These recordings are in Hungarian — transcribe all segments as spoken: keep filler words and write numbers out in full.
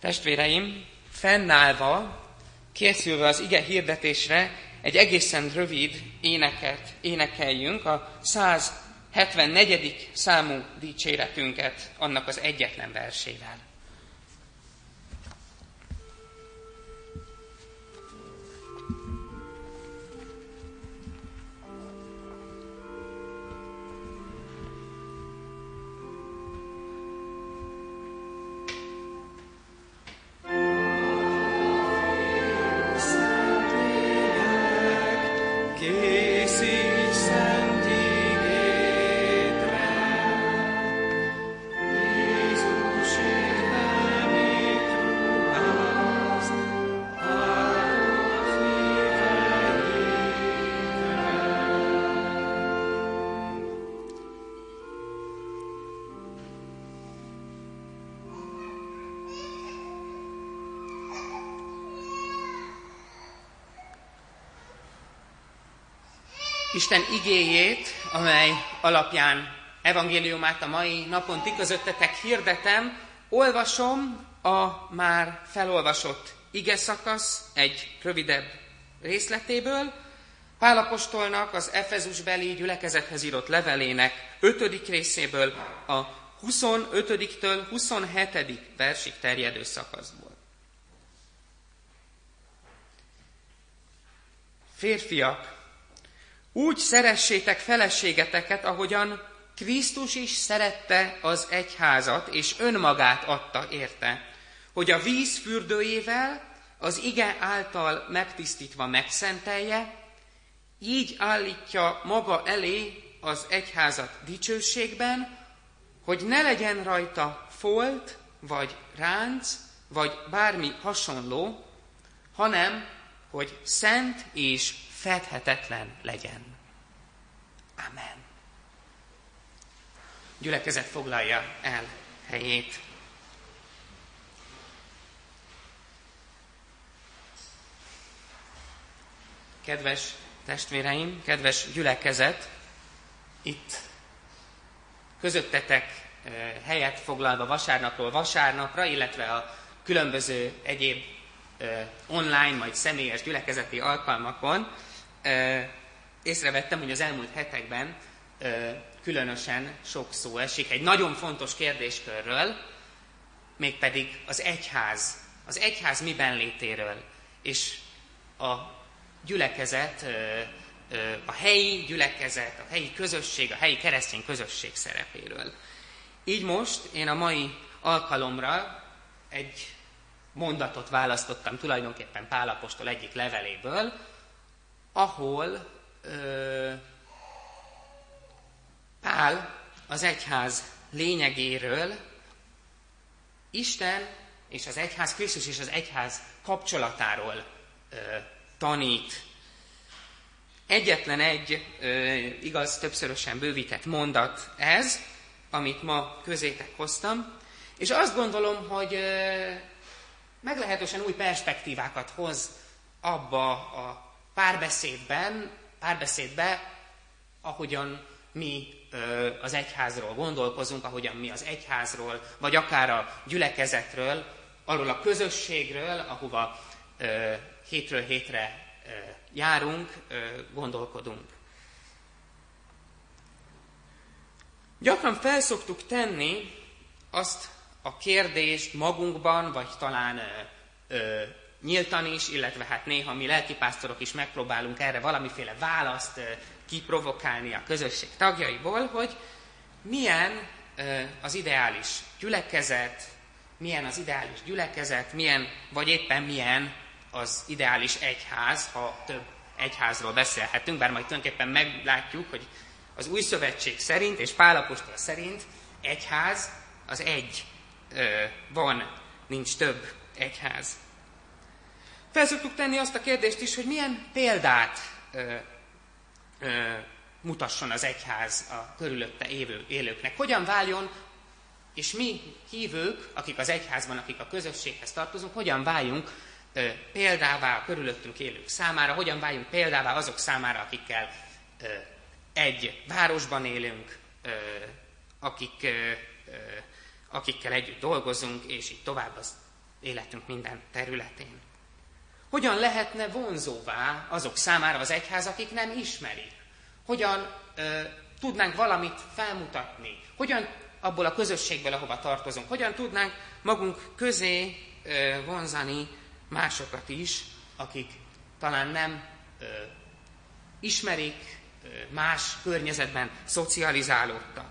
Testvéreim, fennállva, készülve az ige hirdetésre, egy egészen rövid éneket énekeljünk, a száz hetvennegyedik számú dicséretünket annak az egyetlen versével. Isten igéjét, amely alapján evangéliumát a mai napon ti közöttetek hirdetem, olvasom a már felolvasott ige szakasz egy rövidebb részletéből, Pál apostolnak az Efezusbeli gyülekezethez írott levelének ötödik részéből, a huszonötödiktől huszonhetedik versig terjedő szakaszból. Férfiak, úgy szeressétek feleségeteket, ahogyan Krisztus is szerette az egyházat, és önmagát adta érte, hogy a víz fürdőjével, az ige által megtisztítva megszentelje, így állítja maga elé az egyházat dicsőségben, hogy ne legyen rajta folt, vagy ránc, vagy bármi hasonló, hanem, hogy szent és fedhetetlen legyen. Amen. Gyülekezet foglalja el helyét. Kedves testvéreim, kedves gyülekezet, itt közöttetek helyet foglalva vasárnapról vasárnapra, illetve a különböző egyéb online, majd személyes gyülekezeti alkalmakon észrevettem, hogy az elmúlt hetekben különösen sok szó esik egy nagyon fontos kérdéskörről, mégpedig az egyház, az egyház miben létéről, és a gyülekezet, a helyi gyülekezet, a helyi közösség, a helyi keresztény közösség szerepéről. Így most én a mai alkalomra egy mondatot választottam tulajdonképpen Pál apostol egyik leveléből, ahol ö, Pál az egyház lényegéről, Isten és az egyház, Krisztus és az egyház kapcsolatáról ö, tanít. Egyetlen egy, ö, igaz, többszörösen bővített mondat ez, amit ma közétek hoztam, és azt gondolom, hogy ö, meglehetősen új perspektívákat hoz abba a párbeszédben, párbeszédbe, ahogyan mi ö, az egyházról gondolkozunk, ahogyan mi az egyházról, vagy akár a gyülekezetről, arról a közösségről, ahova ö, hétről hétre ö, járunk, ö, gondolkodunk. Gyakran felszoktuk tenni azt a kérdést magunkban, vagy talán ö, ö, nyíltan is, illetve hát néha mi lelkipásztorok is megpróbálunk erre valamiféle választ ö, kiprovokálni a közösség tagjaiból, hogy milyen ö, az ideális gyülekezet, milyen az ideális gyülekezet, milyen, vagy éppen milyen az ideális egyház, ha több egyházról beszélhetünk, bár majd tulajdonképpen meglátjuk, hogy az új szövetség szerint, és Pál apostol szerint egyház az egy ö, van, nincs több egyház. Fel szoktuk tenni azt a kérdést is, hogy milyen példát ö, ö, mutasson az egyház a körülötte élő, élőknek. Hogyan váljon, és mi hívők, akik az egyházban, akik a közösséghez tartozunk, hogyan váljunk ö, példává a körülöttünk élők számára, hogyan váljunk példává azok számára, akikkel ö, egy városban élünk, ö, akik, ö, ö, akikkel együtt dolgozunk, és így tovább az életünk minden területén. Hogyan lehetne vonzóvá azok számára az egyház, akik nem ismerik? Hogyan ö, tudnánk valamit felmutatni? Hogyan abból a közösségből, ahova tartozunk, hogyan tudnánk magunk közé ö, vonzani másokat is, akik talán nem ö, ismerik, ö, más környezetben szocializálódtak?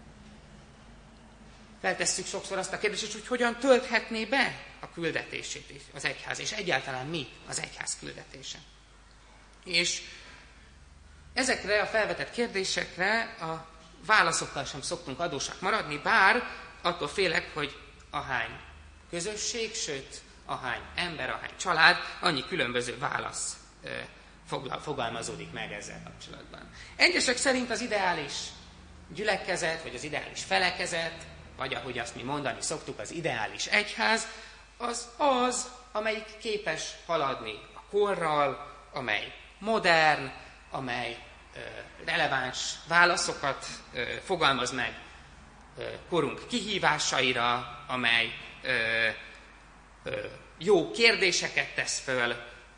Feltesszük sokszor azt a kérdést, hogy hogyan tölthetné be a küldetését az egyház, és egyáltalán mi az egyház küldetése. És ezekre a felvetett kérdésekre a válaszokkal sem szoktunk adósak maradni, bár attól félek, hogy ahány közösség, sőt, ahány ember, ahány család, annyi különböző válasz foglal, fogalmazódik meg ezzel kapcsolatban. Egyesek szerint az ideális gyülekezet, vagy az ideális felekezet, vagy ahogy azt mi mondani szoktuk, az ideális egyház, az az, amelyik képes haladni a korral, amely modern, amely ö, releváns válaszokat ö, fogalmaz meg ö, korunk kihívásaira, amely ö, ö, jó kérdéseket tesz föl.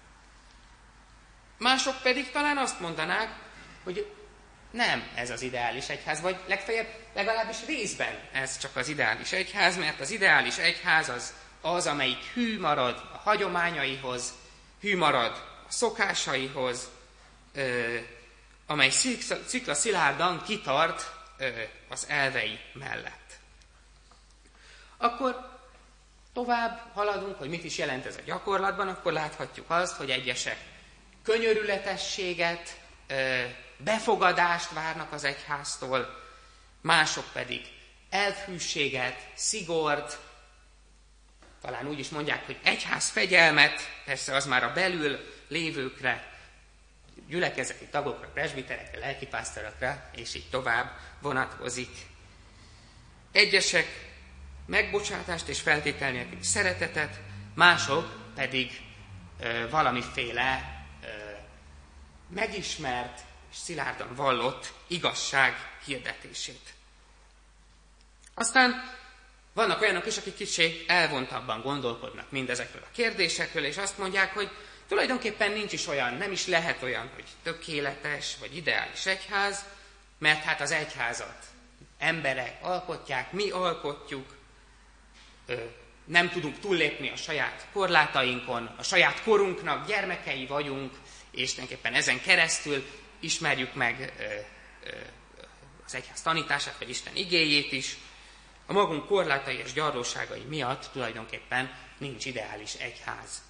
Mások pedig talán azt mondanák, hogy nem ez az ideális egyház, vagy legfeljebb legalábbis részben ez csak az ideális egyház, mert az ideális egyház az az, amelyik hű marad a hagyományaihoz, hű marad a szokásaihoz, ö, amely szikla szilárdan kitart ö, az elvei mellett. Akkor tovább haladunk, hogy mit is jelent ez a gyakorlatban, akkor láthatjuk azt, hogy egyesek könyörületességet, ö, befogadást várnak az egyháztól, mások pedig elfűséget, szigort, talán úgy is mondják, hogy egyház fegyelmet, persze az már a belül lévőkre, gyülekezeti tagokra, presbiterekre, lelkipásztorokra, és így tovább vonatkozik. Egyesek megbocsátást és feltétel nélküli szeretetet, mások pedig ö, valamiféle ö, megismert és szilárdan vallott igazság hirdetését. Aztán vannak olyanok is, akik kicsit elvontabban gondolkodnak mindezekről a kérdésekről, és azt mondják, hogy tulajdonképpen nincs is olyan, nem is lehet olyan, hogy tökéletes vagy ideális egyház, mert hát az egyházat emberek alkotják, mi alkotjuk, nem tudunk túllépni a saját korlátainkon, a saját korunknak gyermekei vagyunk, és tulajdonképpen ezen keresztül ismerjük meg az egyház tanítását, vagy Isten igéjét is. A magunk korlátai és gyarlóságai miatt tulajdonképpen nincs ideális egyház.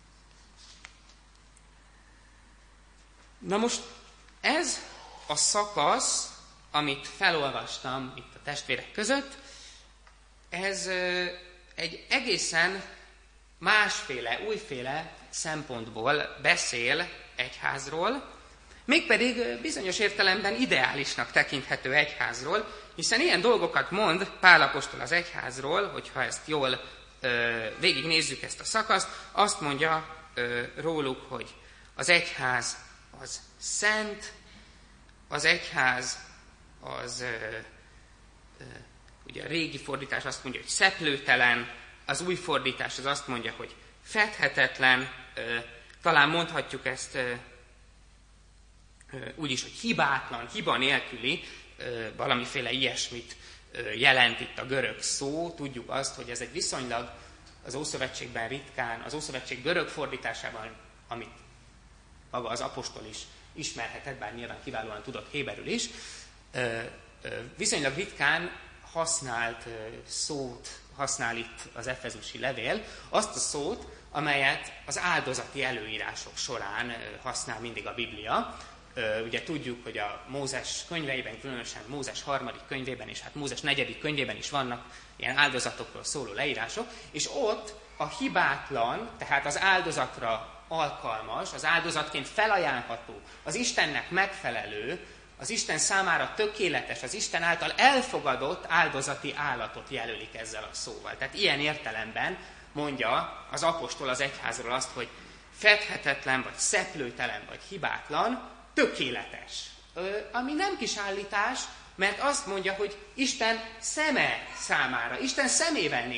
Na most ez a szakasz, amit felolvastam itt a testvérek között, ez egy egészen másféle, újféle szempontból beszél egyházról, mégpedig bizonyos értelemben ideálisnak tekinthető egyházról, hiszen ilyen dolgokat mond Pál apostol az egyházról, hogyha ezt jól ö, végignézzük ezt a szakaszt, azt mondja ö, róluk, hogy az egyház az szent, az egyház az, ö, ö, ugye a régi fordítás azt mondja, hogy szeplőtelen, az új fordítás az azt mondja, hogy fedhetetlen, ö, talán mondhatjuk ezt ö, ö, úgy is, hogy hibátlan, hiba nélküli, ö, valamiféle ilyesmit ö, jelent itt a görög szó. Tudjuk azt, hogy ez egy viszonylag az Ószövetségben ritkán, az Ószövetség görög fordításában, amit maga az apostol is ismerhetett, bár nyilván kiválóan tudott héberül is, ö, ö, viszonylag ritkán használt ö, szót használ itt az efezusi levél, azt a szót, amelyet az áldozati előírások során ö, használ mindig a Biblia. Ö, ugye tudjuk, hogy a Mózes könyveiben, különösen Mózes harmadik könyvében és hát Mózes negyedik könyvében is vannak ilyen áldozatokról szóló leírások, és ott a hibátlan, tehát az áldozatra alkalmas, az áldozatként felajánlható, az Istennek megfelelő, az Isten számára tökéletes, az Isten által elfogadott áldozati állatot jelölik ezzel a szóval. Tehát ilyen értelemben mondja az apostol az egyházról azt, hogy fedhetetlen, vagy szeplőtelen, vagy hibátlan, tökéletes. Ö, ami nem kis állítás, mert azt mondja, hogy Isten szeme számára, Isten szemével nézve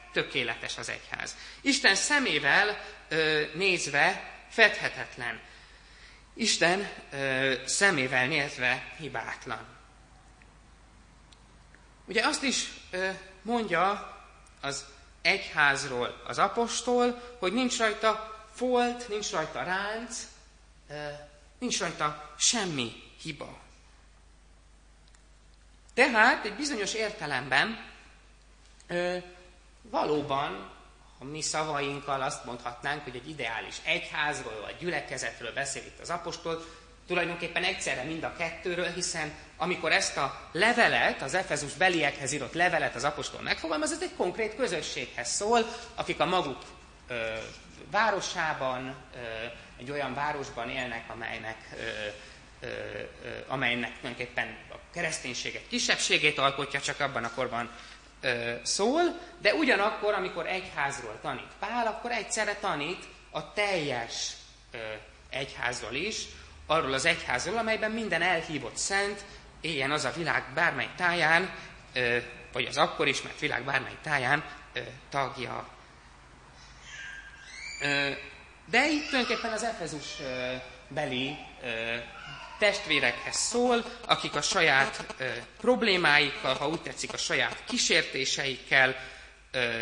tökéletes az egyház. Isten szemével ö, nézve fedhetetlen. Isten ö, szemével nézve hibátlan. Ugye azt is ö, mondja az egyházról az apostol, hogy nincs rajta folt, nincs rajta ránc, ö, nincs rajta semmi hiba. Tehát egy bizonyos értelemben ö, valóban, a mi szavainkkal azt mondhatnánk, hogy egy ideális egyházról vagy gyülekezetről beszél itt az apostol, tulajdonképpen egyszerre mind a kettőről, hiszen amikor ezt a levelet, az Efezus beliekhez írott levelet az apostol megfogalmaz, ez egy konkrét közösséghez szól, akik a maguk ö, városában, ö, egy olyan városban élnek, amelynek, ö, ö, ö, amelynek tulajdonképpen a kereszténység egy kisebbségét alkotja, csak abban a korban ö, szól, de ugyanakkor, amikor egyházról tanít Pál, akkor egyszerre tanít a teljes ö, egyházról is, arról az egyházról, amelyben minden elhívott szent éljen az a világ bármely táján, ö, vagy az akkor ismert világ bármely táján ö, tagja. Ö, de itt tulajdonképpen az Efezus ö, beli ö, testvérekhez szól, akik a saját ö, problémáikkal, ha úgy tetszik, a saját kísértéseikkel ö,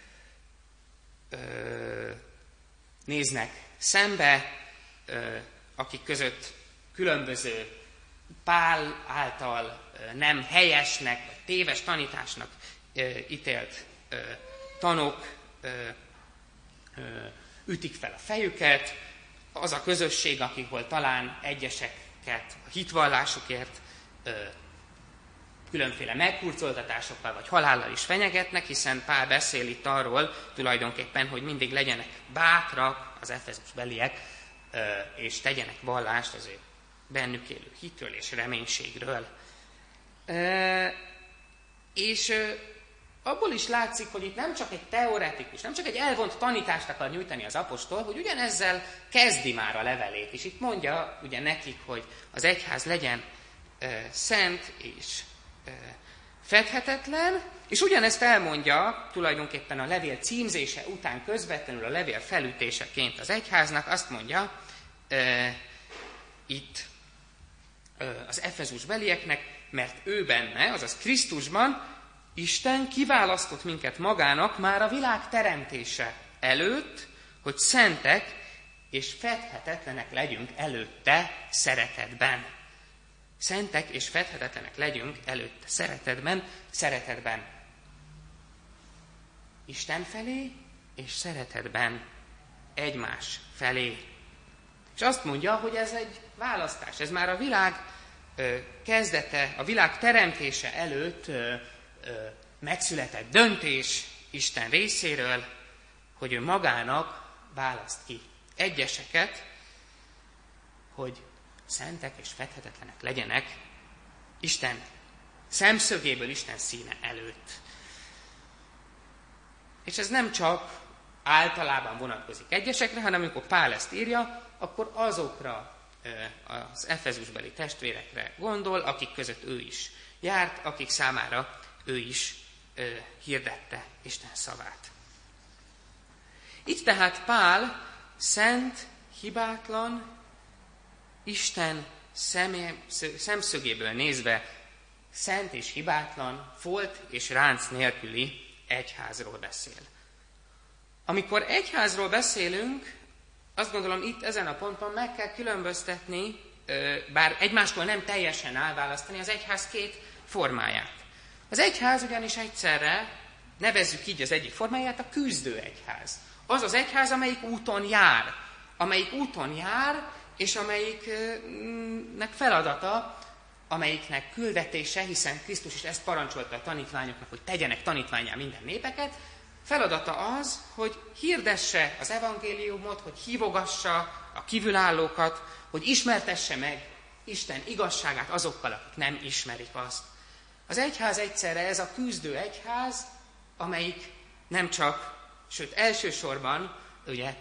ö, néznek szembe, ö, akik között különböző Pál által ö, nem helyesnek, vagy téves tanításnak ö, ítélt ö, tanok ö, ö, ütik fel a fejüket, az a közösség, akikból talán egyesek a hitvallásukért ö, különféle meghurcoltatásokkal vagy halállal is fenyegetnek, hiszen Pál beszél itt arról tulajdonképpen, hogy mindig legyenek bátrak az Efezus beliek, ö, és tegyenek vallást az ő bennük élő hitről és reménységről. Ö, és ö, abból is látszik, hogy itt nem csak egy teoretikus, nem csak egy elvont tanítást akar nyújtani az apostol, hogy ugyanezzel kezdi már a levelét, és itt mondja ugye nekik, hogy az egyház legyen ö, szent és ö, fedhetetlen, és ugyanezt elmondja tulajdonképpen a levél címzése után közvetlenül a levél felütéseként az egyháznak, azt mondja ö, itt ö, az Efezus belieknek, mert ő benne, azaz Krisztusban, Isten kiválasztott minket magának már a világ teremtése előtt, hogy szentek és fedhetetlenek legyünk előtte szeretetben. Szentek és fedhetetlenek legyünk előtte szeretetben, szeretetben. Isten felé és szeretetben egymás felé. És azt mondja, hogy ez egy választás, ez már a világ ö, kezdete, a világ teremtése előtt ö, megszületett döntés Isten részéről, hogy ő magának választ ki egyeseket, hogy szentek és fedhetetlenek legyenek Isten szemszögéből, Isten színe előtt. És ez nem csak általában vonatkozik egyesekre, hanem amikor Pál ezt írja, akkor azokra az efezusbeli testvérekre gondol, akik között ő is járt, akik számára ő is ö, hirdette Isten szavát. Itt tehát Pál szent, hibátlan, Isten szemé, szemszögéből nézve szent és hibátlan, folt és ránc nélküli egyházról beszél. Amikor egyházról beszélünk, azt gondolom itt ezen a ponton meg kell különböztetni, ö, bár egymástól nem teljesen elválasztani az egyház két formáját. Az egyház ugyanis egyszerre, nevezzük így az egyik formáját, a küzdő egyház. Az az egyház, amelyik úton jár. Amelyik úton jár, és amelyiknek feladata, amelyiknek küldetése, hiszen Krisztus is ezt parancsolta a tanítványoknak, hogy tegyenek tanítvánnyá minden népeket, feladata az, hogy hirdesse az evangéliumot, hogy hívogassa a kívülállókat, hogy ismertesse meg Isten igazságát azokkal, akik nem ismerik azt. Az egyház egyszerre ez a küzdő egyház, amelyik nem csak, sőt elsősorban, ugye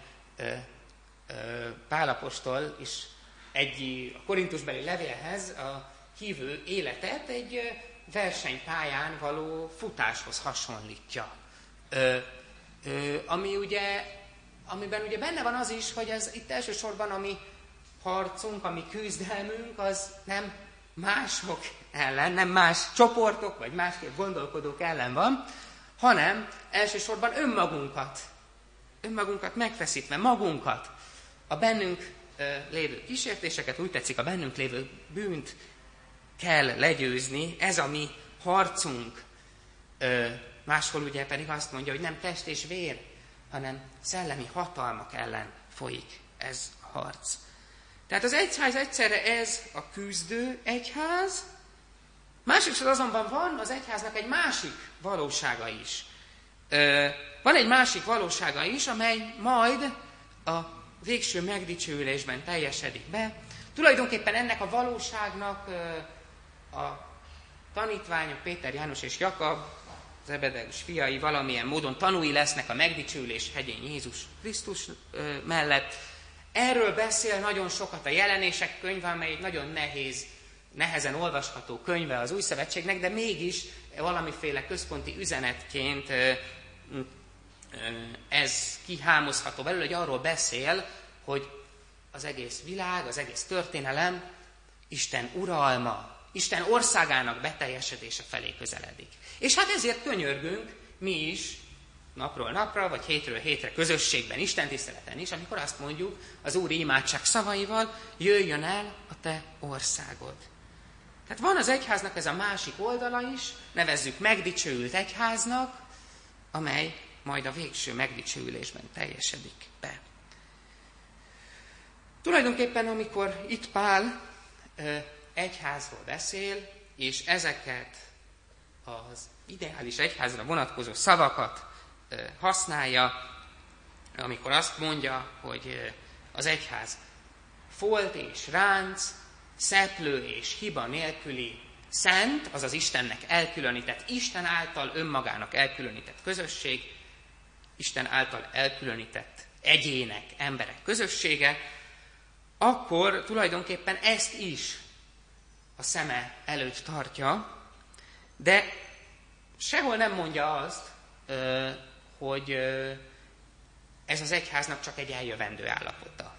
Pál apostol is egy a korintusbeli levélhez a hívő életet egy versenypályán való futáshoz hasonlítja. Ö, ö, ami ugye, amiben ugye benne van az is, hogy ez itt elsősorban a mi harcunk, a mi küzdelmünk, az nem mások ellen, nem más csoportok, vagy másképp gondolkodók ellen van, hanem elsősorban önmagunkat, önmagunkat megfeszítve, magunkat, a bennünk ö, lévő kísértéseket, úgy tetszik, a bennünk lévő bűnt kell legyőzni, ez a mi harcunk. Ö, máshol ugye pedig azt mondja, hogy nem test és vér, hanem szellemi hatalmak ellen folyik ez a harc. Tehát az egyház egyszerre ez a küzdő egyház, másodszor azonban van az egyháznak egy másik valósága is. Ö, van egy másik valósága is, amely majd a végső megdicsőülésben teljesedik be. Tulajdonképpen ennek a valóságnak ö, a tanítványok, Péter, János és Jakab, Zebedeus fiai valamilyen módon tanúi lesznek a megdicsőülés hegyén Jézus Krisztus ö, mellett. Erről beszél nagyon sokat a Jelenések könyve, amely egy nagyon nehéz, nehezen olvasható könyve az Új Szövetségnek, de mégis valamiféle központi üzenetként ö, ö, ez kihámozható belőle, hogy arról beszél, hogy az egész világ, az egész történelem Isten uralma, Isten országának beteljesedése felé közeledik. És hát ezért könyörgünk mi is napról napra, vagy hétről hétre közösségben, istentiszteleten is, amikor azt mondjuk az Úr imádság szavaival, jöjjön el a te országod. Tehát van az egyháznak ez a másik oldala is, nevezzük megdicsőült egyháznak, amely majd a végső megdicsőülésben teljesedik be. Tulajdonképpen, amikor itt Pál ö, egyházról beszél, és ezeket az ideális egyházra vonatkozó szavakat ö, használja, amikor azt mondja, hogy ö, az egyház folt és ránc, szeplő és hiba nélküli szent, azaz Istennek elkülönített, Isten által önmagának elkülönített közösség, Isten által elkülönített egyének, emberek közössége, akkor tulajdonképpen ezt is a szeme előtt tartja, de sehol nem mondja azt, hogy ez az egyháznak csak egy eljövendő állapota.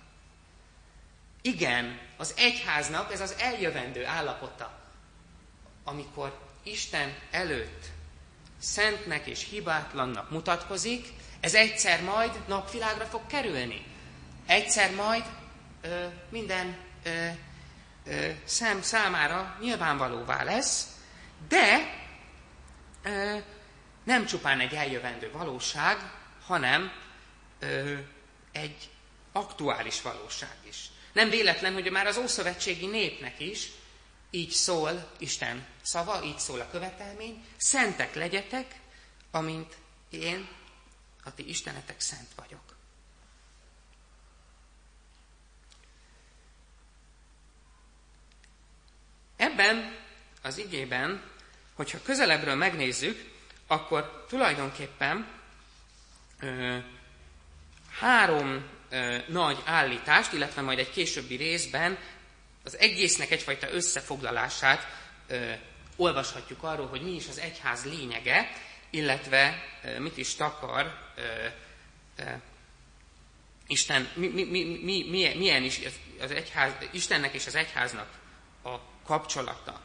Igen, az egyháznak ez az eljövendő állapota, amikor Isten előtt szentnek és hibátlannak mutatkozik, ez egyszer majd napvilágra fog kerülni. Egyszer majd ö, minden ö, ö, szem számára nyilvánvalóvá lesz, de ö, nem csupán egy eljövendő valóság, hanem ö, egy aktuális valóság is. Nem véletlen, hogy már az ószövetségi népnek is így szól Isten szava, így szól a követelmény, szentek legyetek, amint én, a ti istenetek szent vagyok. Ebben az igében, hogyha közelebbről megnézzük, akkor tulajdonképpen ö, három ö, nagy állítást, illetve majd egy későbbi részben az egésznek egyfajta összefoglalását ö, olvashatjuk arról, hogy mi is az egyház lényege, illetve ö, mit is takar ö, ö, Isten, mi, mi, mi, mi, milyen, milyen is az egyház, Istennek és az egyháznak a kapcsolata.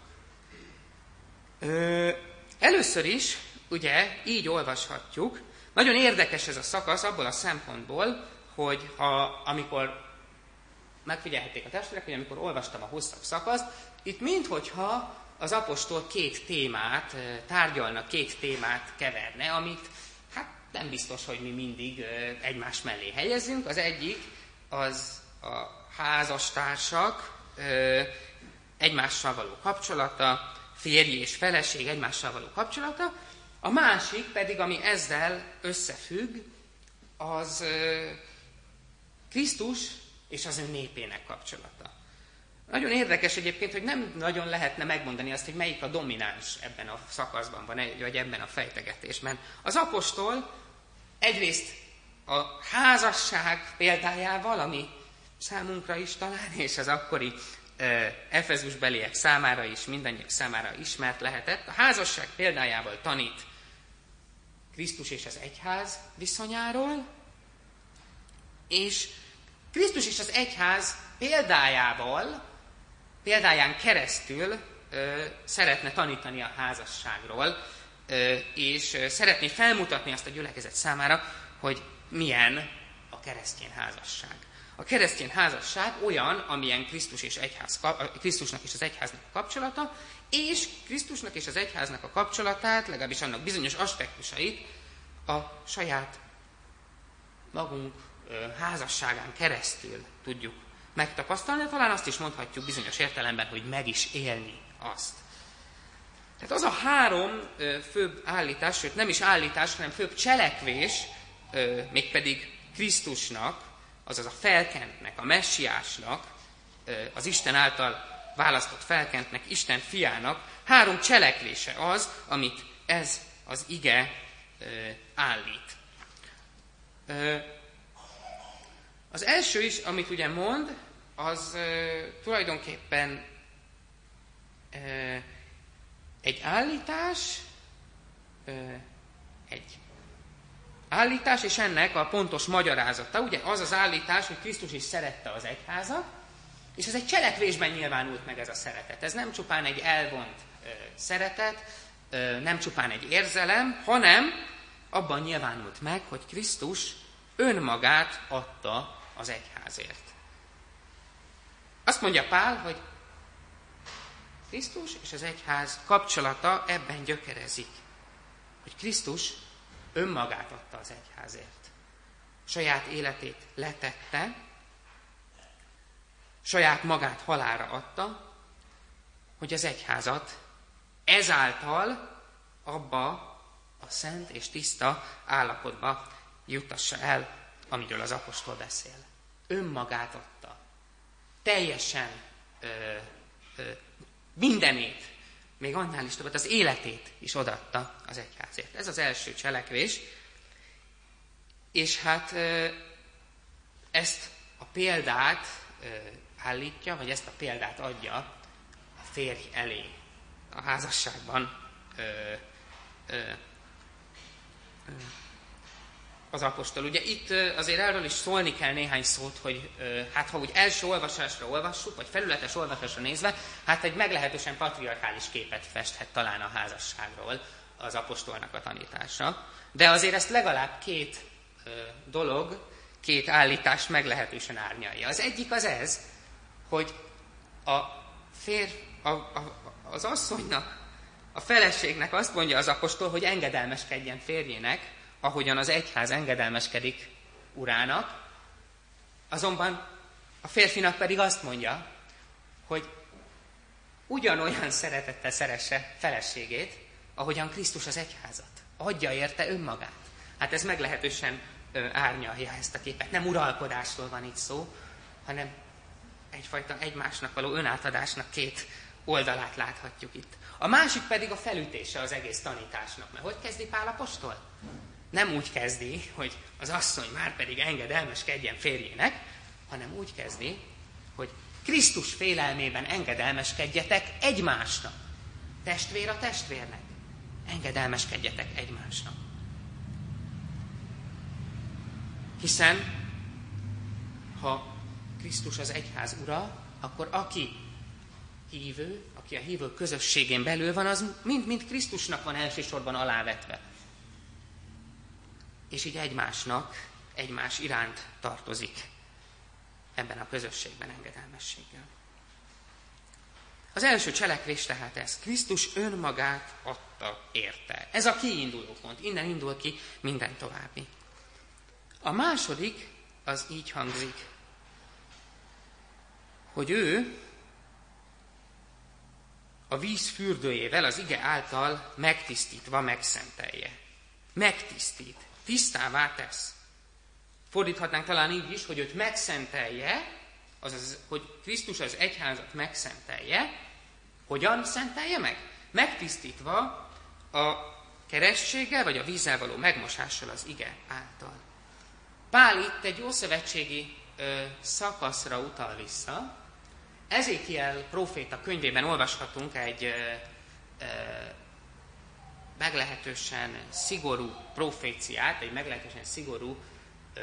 Ö, először is, ugye, így olvashatjuk, nagyon érdekes ez a szakasz abból a szempontból, hogy ha, amikor megfigyelhették a testvérek, hogy amikor olvastam a hosszabb szakaszt, itt minthogyha az apostol két témát tárgyalna, két témát keverne, amit hát nem biztos, hogy mi mindig egymás mellé helyezünk. Az egyik az a házastársak egymással való kapcsolata, férj és feleség egymással való kapcsolata, a másik pedig, ami ezzel összefügg, az Krisztus és az ő népének kapcsolata. Nagyon érdekes egyébként, hogy nem nagyon lehetne megmondani azt, hogy melyik a domináns ebben a szakaszban, vagy ebben a fejtegetésben. Az apostol egyrészt a házasság példájával, ami számunkra is talán, és az akkori Efezusbeliek számára is, mindannyiak számára ismert lehetett, a házasság példájával tanít Krisztus és az egyház viszonyáról, és Krisztus és az egyház példájával, példáján keresztül ö, szeretne tanítani a házasságról, ö, és ö, szeretné felmutatni azt a gyülekezet számára, hogy milyen a keresztény házasság. A keresztény házasság olyan, amilyen Krisztus és egyház, Krisztusnak és az egyháznak a kapcsolata, és Krisztusnak és az egyháznak a kapcsolatát, legalábbis annak bizonyos aspektusait a saját magunk házasságán keresztül tudjuk megtapasztalni, de talán azt is mondhatjuk bizonyos értelemben, hogy meg is élni azt. Tehát az a három főbb állítás, sőt nem is állítás, hanem főbb cselekvés, mégpedig Krisztusnak, azaz a felkentnek, a messiásnak, az Isten által választott felkentnek, Isten fiának három cselekvése az, amit ez az ige állít. Az első is, amit ugye mond, az tulajdonképpen egy állítás, egy állítás, és ennek a pontos magyarázata. Ugye az az állítás, hogy Krisztus is szerette az egyházat, és ez egy cselekvésben nyilvánult meg ez a szeretet. Ez nem csupán egy elvont ö, szeretet, ö, nem csupán egy érzelem, hanem abban nyilvánult meg, hogy Krisztus önmagát adta az egyházért. Azt mondja Pál, hogy Krisztus és az egyház kapcsolata ebben gyökerezik, hogy Krisztus önmagát adta az egyházért. Saját életét letette, saját magát halálra adta, hogy az egyházat ezáltal abba a szent és tiszta állapotba juttassa el, amiről az apostol beszél. Önmagát adta. Teljesen ö, ö, mindenét, még annál is többet, az életét is odaadta az egyházért. Ez az első cselekvés. És hát ö, ezt a példát ö, állítja, vagy ezt a példát adja a férj elé a házasságban ö, ö, ö, az apostol. Ugye itt ö, azért erről is szólni kell néhány szót, hogy ö, hát ha úgy első olvasásra olvassuk, vagy felületes olvasásra nézve, hát egy meglehetősen patriarchális képet festhet talán a házasságról az apostolnak a tanítása. De azért ezt legalább két ö, dolog, két állítás meglehetősen árnyalja. Az egyik az ez, hogy a férj, a, a, az asszonynak, a feleségnek azt mondja az apostol, hogy engedelmeskedjen férjének, ahogyan az egyház engedelmeskedik urának, azonban a férfinak pedig azt mondja, hogy ugyanolyan szeretettel szeresse feleségét, ahogyan Krisztus az egyházat. Adja érte önmagát. Hát ez meglehetősen ö, árnyalja ezt a képet. Nem uralkodásról van itt szó, hanem egyfajta egymásnak való önátadásnak két oldalát láthatjuk itt. A másik pedig a felütése az egész tanításnak. Mert hogy kezdi Pál apostol? Nem úgy kezdi, hogy az asszony már pedig engedelmeskedjen férjének, hanem úgy kezdi, hogy Krisztus félelmében engedelmeskedjetek egymásnak. Testvér a testvérnek. Engedelmeskedjetek egymásnak. Hiszen, ha Krisztus az egyház ura, akkor aki hívő, aki a hívő közösségén belül van, az mind-mind Krisztusnak van elsősorban alávetve. És így egymásnak, egymás iránt tartozik ebben a közösségben engedelmességgel. Az első cselekvés tehát ez. Krisztus önmagát adta érte. Ez a kiinduló pont. Innen indul ki minden további. A második az így hangzik, hogy ő a víz fürdőjével az ige által megtisztítva megszentelje. Megtisztít. Tisztává tesz. Fordíthatnánk talán így is, hogy őt megszentelje, azaz, hogy Krisztus az egyházat megszentelje. Hogyan szentelje meg? Megtisztítva a kerességgel, vagy a vízzel való megmosással az ige által. Pál itt egy ószövetségi ö, szakaszra utal vissza. Ezékiel próféta könyvében olvashatunk egy ö, ö, meglehetősen szigorú proféciát, egy meglehetősen szigorú ö,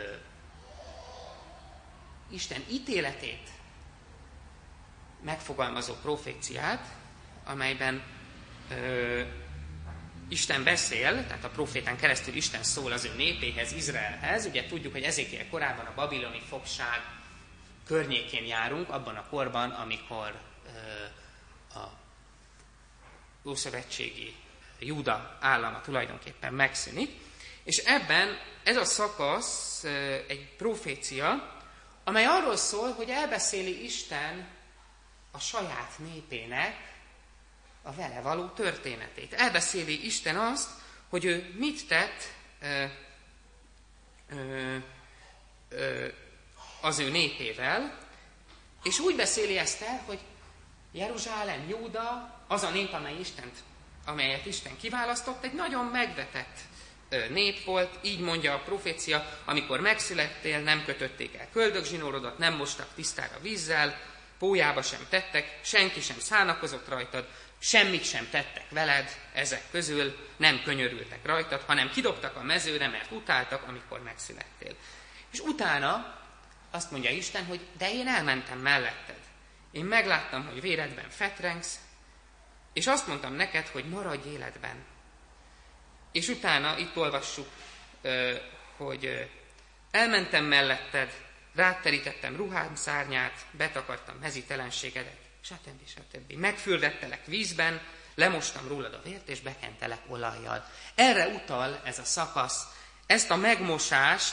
Isten ítéletét megfogalmazó proféciát, amelyben ö, Isten beszél, tehát a profétán keresztül Isten szól az ő népéhez, Izraelhez. Ugye tudjuk, hogy Ezékiel korában a babiloni fogság környékén járunk, abban a korban, amikor ö, a ószövetségi Júda állama tulajdonképpen megszűnik. És ebben ez a szakasz ö, egy profécia, amely arról szól, hogy elbeszéli Isten a saját népének a vele való történetét. Elbeszéli Isten azt, hogy ő mit tett ö, ö, ö, az ő népével, és úgy beszéli ezt el, hogy Jeruzsálem, Júda, az a nép, amely Istent, amelyet Isten kiválasztott, egy nagyon megvetett nép volt, így mondja a profécia, amikor megszülettél, nem kötötték el köldögzsinórodat, nem mostak tisztára vízzel, pólyába sem tettek, senki sem szánakozott rajtad, semmit sem tettek veled ezek közül, nem könyörültek rajtad, hanem kidobtak a mezőre, mert utáltak, amikor megszülettél. És utána azt mondja Isten, hogy de én elmentem melletted. Én megláttam, hogy véredben fetrengsz, és azt mondtam neked, hogy maradj életben. És utána itt olvassuk, hogy elmentem melletted, rád terítettem ruhám szárnyát, betakartam mezítelenségedet, stb. stb. Megfürdettelek vízben, lemostam rólad a vért, és bekentelek olajjal. Erre utal ez a szakasz, ezt a megmosást,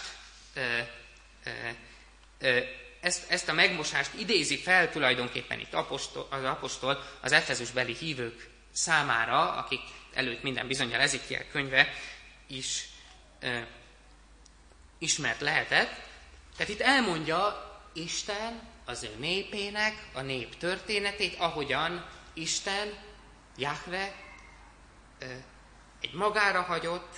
ezt, ezt a megmosást idézi fel tulajdonképpen itt apostol, az apostol az efezusbeli hívők számára, akik előtt minden bizonnyal Ezékiel könyve is e, ismert lehetett. Tehát itt elmondja Isten az ő népének a nép történetét, ahogyan Isten, Jahve e, egy magára hagyott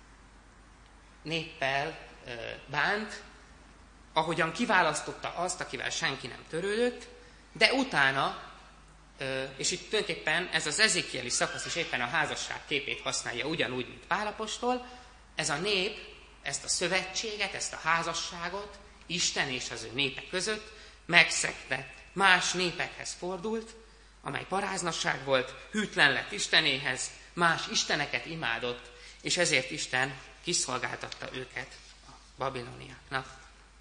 néppel e, bánt, ahogyan kiválasztotta azt, akivel senki nem törődött, de utána, és itt tulajdonképpen ez az ezékieli szakasz is éppen a házasság képét használja ugyanúgy, mint Pál apostol, ez a nép, ezt a szövetséget, ezt a házasságot Isten és az ő népe között megszegte. Más népekhez fordult, amely paráznasság volt, hűtlen lett Istenéhez, más isteneket imádott, és ezért Isten kiszolgáltatta őket a babiloniáknak.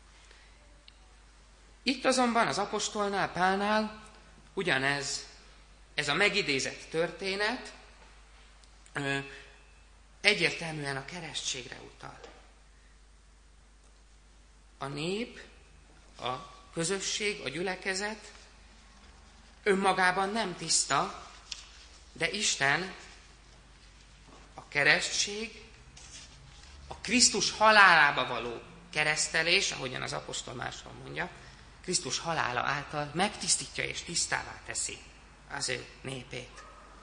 Itt azonban az apostolnál, Pálnál ugyanez, ez a megidézett történet ö, egyértelműen a keresztségre utal. A nép, a közösség, a gyülekezet önmagában nem tiszta, de Isten a keresztség, a Krisztus halálába való keresztelés, ahogyan az apostol máshol mondja, Krisztus halála által megtisztítja és tisztává teszi az ő népét.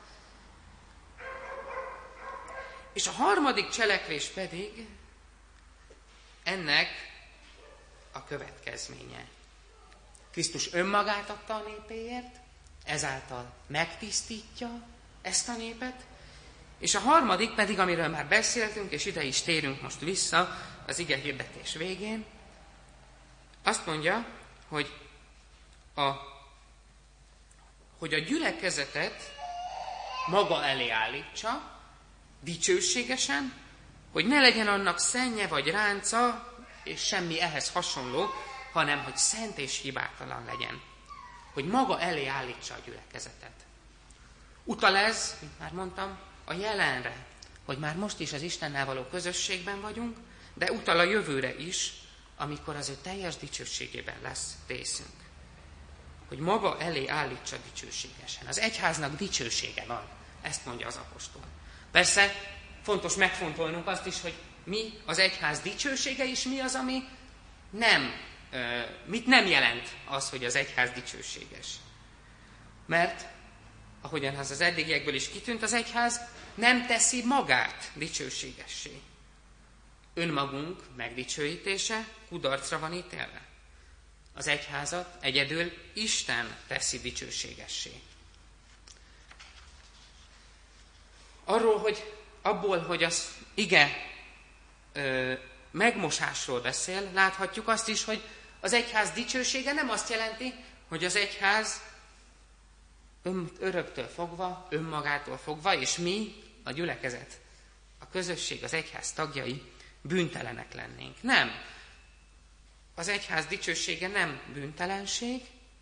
És a harmadik cselekvés pedig ennek a következménye. Krisztus önmagát adta a népéért, ezáltal megtisztítja ezt a népet, és a harmadik pedig, amiről már beszéltünk, és ide is térünk most vissza az ige hirdetés végén, azt mondja, hogy a, hogy a gyülekezetet maga elé állítsa, dicsőségesen, hogy ne legyen annak szennye vagy ránca, és semmi ehhez hasonló, hanem hogy szent és hibátlan legyen. Hogy maga elé állítsa a gyülekezetet. Utal ez, mint már mondtam, a jelenre, hogy már most is az Istennel való közösségben vagyunk, de utal a jövőre is, amikor az ő teljes dicsőségében lesz részünk. Hogy maga elé állítsa dicsőségesen. Az egyháznak dicsősége van, ezt mondja az apostol. Persze fontos megfontolnunk azt is, hogy mi az egyház dicsősége, és mi az, ami nem, mit nem jelent az, hogy az egyház dicsőséges. Mert, ahogyan az az eddigiekből is kitűnt, az egyház nem teszi magát dicsőségessé. Önmagunk megdicsőítése kudarcra van ítélve. Az egyházat egyedül Isten teszi dicsőségessé. Arról, hogy abból, hogy az ige ö, megmosásról beszél, láthatjuk azt is, hogy az egyház dicsősége nem azt jelenti, hogy az egyház ön, öröktől fogva, önmagától fogva, és mi, a gyülekezet, a közösség, az egyház tagjai bűntelenek lennénk. Nem. Az egyház dicsősége nem bűntelenség,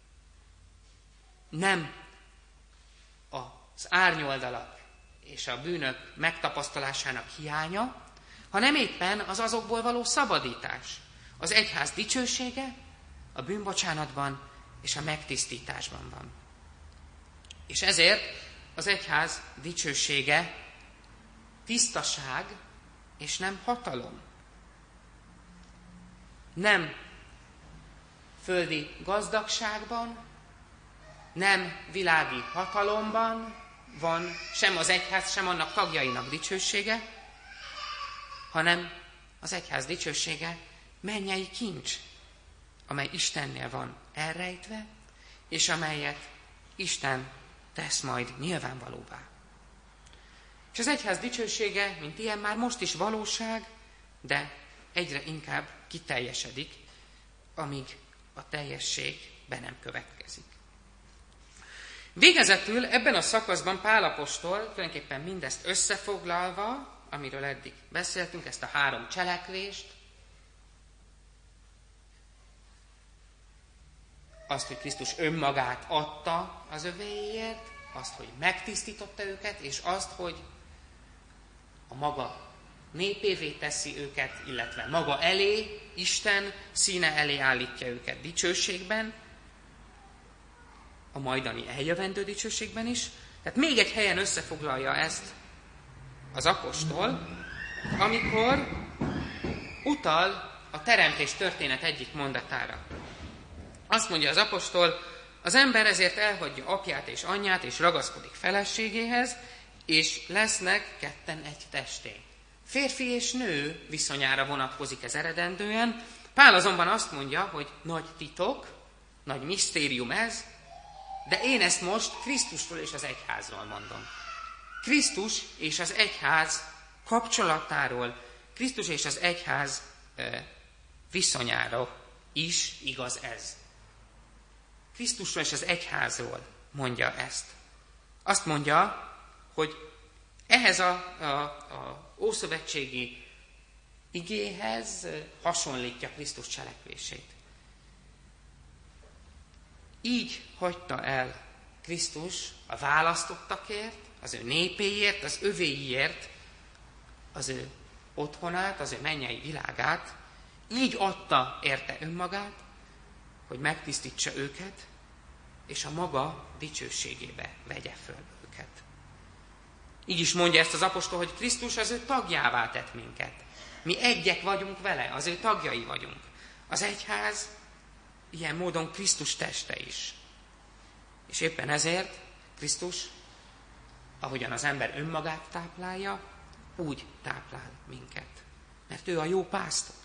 nem az árnyoldalak és a bűnök megtapasztalásának hiánya, hanem éppen az azokból való szabadítás. Az egyház dicsősége a bűnbocsánatban és a megtisztításban van. És ezért az egyház dicsősége tisztaság és nem hatalom. Nem földi gazdagságban, nem világi hatalomban van sem az egyház, sem annak tagjainak dicsősége, hanem az egyház dicsősége mennyei kincs, amely Istennél van elrejtve, és amelyet Isten tesz majd nyilvánvalóvá. És az egyház dicsősége, mint ilyen, már most is valóság, de egyre inkább kiteljesedik, amíg a teljesség be nem következik. Végezetül ebben a szakaszban Pál apostol tulajdonképpen mindezt összefoglalva, amiről eddig beszéltünk, ezt a három cselekvést, azt, hogy Krisztus önmagát adta az övéiért, azt, hogy megtisztította őket, és azt, hogy a maga népévé teszi őket, illetve maga elé, Isten színe elé állítja őket dicsőségben, a majdani eljövendő dicsőségben is. Tehát még egy helyen összefoglalja ezt az apostol, amikor utal a teremtés történet egyik mondatára. Azt mondja az apostol, az ember ezért elhagyja apját és anyját, és ragaszkodik feleségéhez, és lesznek ketten egy testé. Férfi és nő viszonyára vonatkozik ez eredendően. Pál azonban azt mondja, hogy nagy titok, nagy misztérium ez, de én ezt most Krisztusról és az egyházról mondom. Krisztus és az egyház kapcsolatáról, Krisztus és az egyház e, viszonyára is igaz ez. Krisztusról és az egyházról mondja ezt. Azt mondja, hogy ehhez a, a, a ószövetségi igéhez hasonlítja Krisztus cselekvését. Így hagyta el Krisztus a választottakért, az ő népéért, az övéiért, az ő otthonát, az ő mennyei világát, így adta érte önmagát, hogy megtisztítsa őket, és a maga dicsőségébe vegye föl őket. Így is mondja ezt az apostol, hogy Krisztus az ő tagjává tett minket. Mi egyek vagyunk vele, az ő tagjai vagyunk. Az egyház ilyen módon Krisztus teste is. És éppen ezért Krisztus, ahogyan az ember önmagát táplálja, úgy táplál minket. Mert ő a jó pásztor.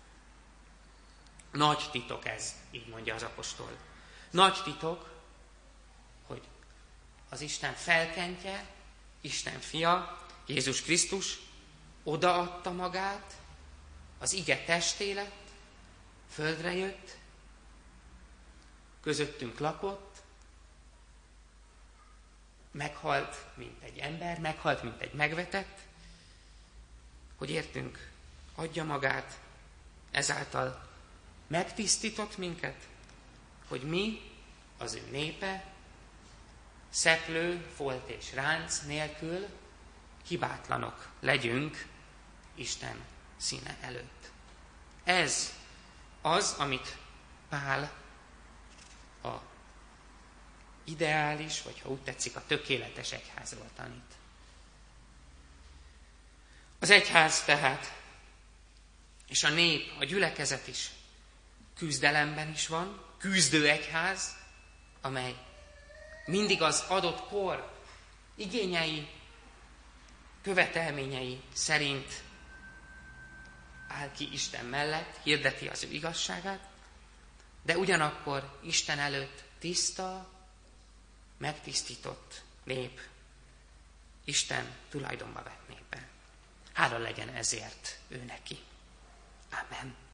Nagy titok ez, így mondja az apostol. Nagy titok, hogy az Isten felkentje, Isten fia, Jézus Krisztus odaadta magát, az ige testé lett, földre jött, közöttünk lakott, meghalt, mint egy ember, meghalt, mint egy megvetett, hogy értünk adja magát, ezáltal megtisztított minket, hogy mi, az ő népe, szeplő, folt és ránc nélkül hibátlanok legyünk Isten színe előtt. Ez az, amit Pál a ideális, vagy ha úgy tetszik, a tökéletes egyházról tanít. Az egyház tehát, és a nép, a gyülekezet is küzdelemben is van, küzdő egyház, amely mindig az adott kor igényei, követelményei szerint áll ki Isten mellett, hirdeti az ő igazságát, de ugyanakkor Isten előtt tiszta, megtisztított nép. Isten tulajdonba vett népe. Hála legyen ezért ő neki. Amen.